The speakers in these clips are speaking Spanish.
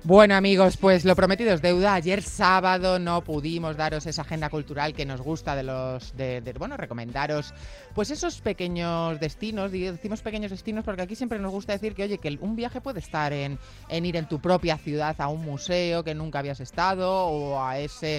Bueno, amigos, pues lo prometido es deuda. Ayer sábado no pudimos daros esa agenda cultural que nos gusta bueno, recomendaros pues esos pequeños destinos. Decimos pequeños destinos porque aquí siempre nos gusta decir que, oye, que un viaje puede estar en ir en tu propia ciudad a un museo que nunca habías estado o a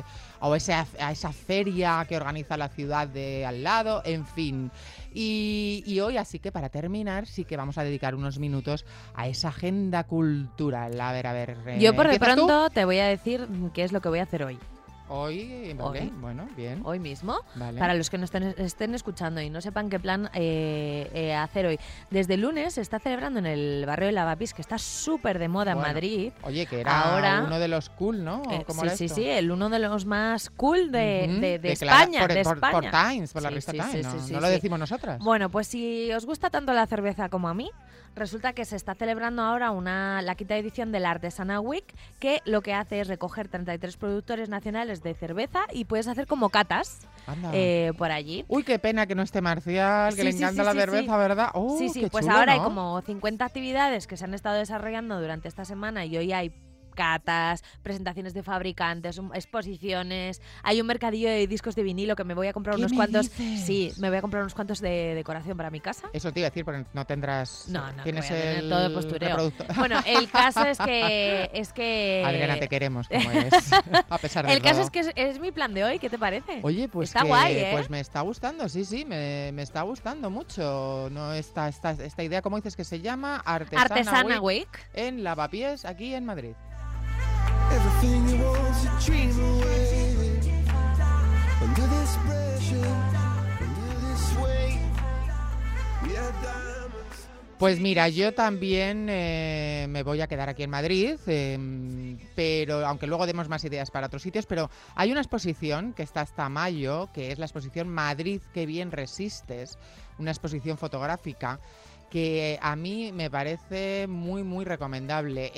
esa feria que organiza la ciudad de al lado, en fin. Y hoy, así que para terminar, sí que vamos a dedicar unos minutos a esa agenda cultural. A ver. Yo por de tú? pronto te voy a decir qué es lo que voy a hacer hoy. Hoy, vale, Hoy. Bueno, bien. Hoy mismo, Vale. para los que nos estén escuchando y no sepan qué plan hacer hoy. Desde el lunes se está celebrando en el barrio de Lavapiés, que está súper de moda en Madrid. Oye, que era ahora, uno de los cool, ¿no? ¿Cómo era esto? Sí, uno de los más cool de España. Por Times, por la revista Times, no lo decimos nosotras. Bueno, pues si os gusta tanto la cerveza como a mí, resulta que se está celebrando ahora la quinta edición de la Artesana Week, que lo que hace es recoger 33 productores nacionales de cerveza y puedes hacer como catas por allí. Uy, qué pena que no esté Marcial, que le encanta la cerveza, ¿verdad? Sí, qué pues chulo, ahora ¿no? hay como 50 actividades que se han estado desarrollando durante esta semana y hoy hay catas, presentaciones de fabricantes, exposiciones, hay un mercadillo de discos de vinilo que me voy a comprar unos cuantos. Dices? Sí, me voy a comprar unos cuantos de decoración para mi casa. Eso te iba a decir, porque no tendrás... No, tienes voy a tener el todo de postureo. reproductor. Bueno, el caso es que... Adriana, te queremos como es, a pesar de El caso todo. es que es mi plan de hoy, ¿qué te parece? Oye, pues está guay, ¿eh? Pues me está gustando, sí, me está gustando mucho. No esta idea, ¿cómo dices que se llama? Artesana Week. En Lavapiés, aquí en Madrid. Everything you want to dream away. Under this pressure, under this weight, we are diamonds. Pues mira, yo también me voy a quedar aquí en Madrid, pero aunque luego demos más ideas para otros sitios, pero hay una exposición que está hasta mayo, que es la exposición Madrid, qué bien resistes, una exposición fotográfica que a mí me parece muy, muy recomendable.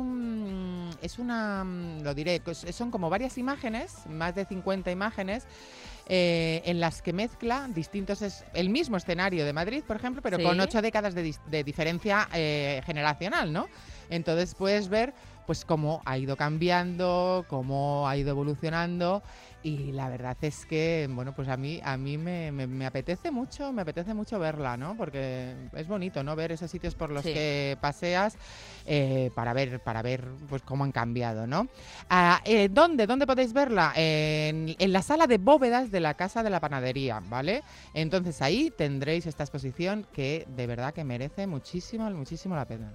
Lo diré, son como varias imágenes, más de 50 imágenes, en las que mezcla el mismo escenario de Madrid, por ejemplo, pero con 8 décadas de diferencia generacional, ¿no? Entonces puedes ver pues cómo ha ido cambiando, cómo ha ido evolucionando, y la verdad es que, bueno, pues a mí me apetece mucho verla, ¿no? Porque es bonito, ¿no? Ver esos sitios por los que paseas para ver pues cómo han cambiado, ¿no? ¿Dónde podéis verla? En la sala de bóvedas de la Casa de la Panadería, ¿vale? Entonces ahí tendréis esta exposición que de verdad que merece muchísimo la pena.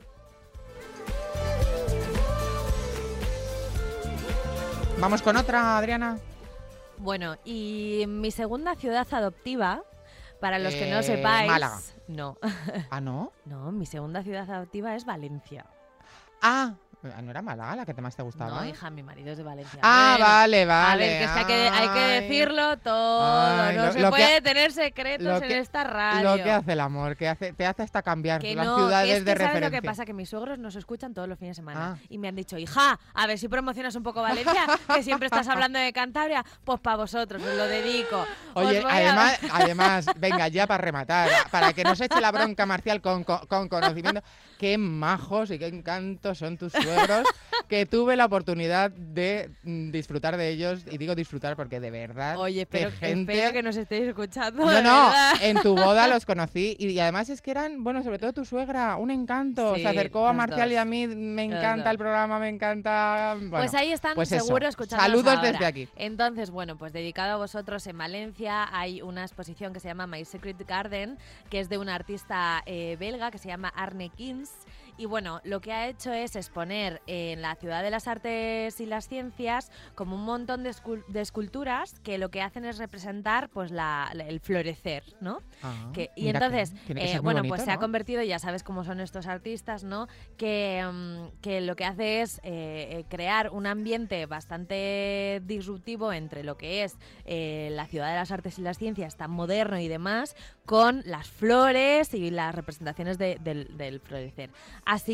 Vamos con otra, Adriana. Bueno, y mi segunda ciudad adoptiva, para los que no sepáis... Málaga. No. ¿Ah, no? No, mi segunda ciudad adoptiva es Valencia. Ah, ¿no era Málaga la que más te gustaba? No, hija, mi marido es de Valencia. Ah, Bueno, vale. A ver, que hay que decirlo todo. No se puede tener secretos en esta radio. Lo que hace el amor, te hace hasta cambiar que las no, ciudades que es que de ¿sabes referencia. lo que pasa? Que mis suegros nos escuchan todos los fines de semana. Ah. Y me han dicho, hija, a ver si promocionas un poco Valencia, que siempre estás hablando de Cantabria. Pues para vosotros, os lo dedico. Oye, además, venga, ya para rematar, para que nos eche la bronca Marcial con conocimiento, qué majos y qué encantos son tus suegros, que tuve la oportunidad de disfrutar de ellos, y digo disfrutar porque de verdad... Oye, espero que nos estéis escuchando. No, en tu boda los conocí, y además es que eran, bueno, sobre todo tu suegra, un encanto. Sí, se acercó a Marcial dos. y a mí, me encanta el programa, me encanta... Bueno, pues ahí están, pues seguro, eso. escuchándonos Saludos ahora. desde aquí. Entonces, bueno, pues dedicado a vosotros, en Valencia hay una exposición que se llama My Secret Garden, que es de una artista belga que se llama Arne Kins. Y bueno, lo que ha hecho es exponer en la Ciudad de las Artes y las Ciencias como un montón de esculturas que lo que hacen es representar pues el florecer, ¿no? Y entonces, bueno, bonito, pues se ha convertido, ya sabes cómo son estos artistas, ¿no? Que lo que hace es crear un ambiente bastante disruptivo entre lo que es la Ciudad de las Artes y las Ciencias, tan moderno y demás, con las flores y las representaciones del florecer. Así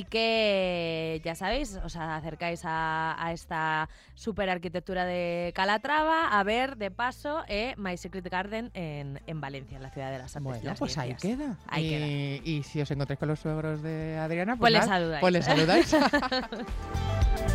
que ya sabéis, os acercáis a esta super arquitectura de Calatrava a ver de paso My Secret Garden en Valencia, en la Ciudad de las Artes. Bueno, y las pues Ciencias. ahí queda. Y si os encontráis con los suegros de Adriana, Pues nada, les saludáis. Pues les saludáis.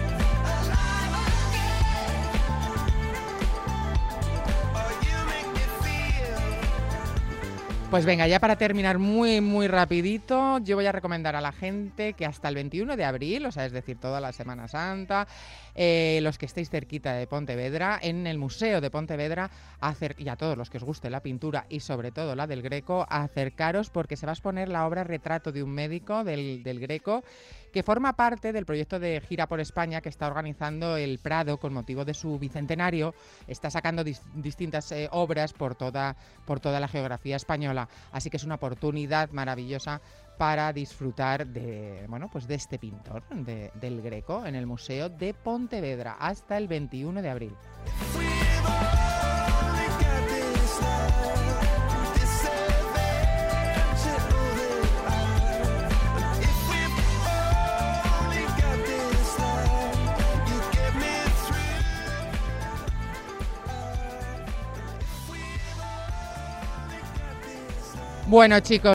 Pues venga, ya para terminar muy rapidito, yo voy a recomendar a la gente que hasta el 21 de abril, o sea, es decir, toda la Semana Santa, los que estéis cerquita de Pontevedra, en el Museo de Pontevedra, y a todos los que os guste la pintura y sobre todo la del Greco, acercaros porque se va a exponer la obra Retrato de un médico del Greco, que forma parte del proyecto de Gira por España que está organizando el Prado con motivo de su bicentenario. Está sacando distintas obras por toda la geografía española, así que es una oportunidad maravillosa para disfrutar de este pintor del Greco en el Museo de Pontevedra hasta el 21 de abril. Bueno, chicos.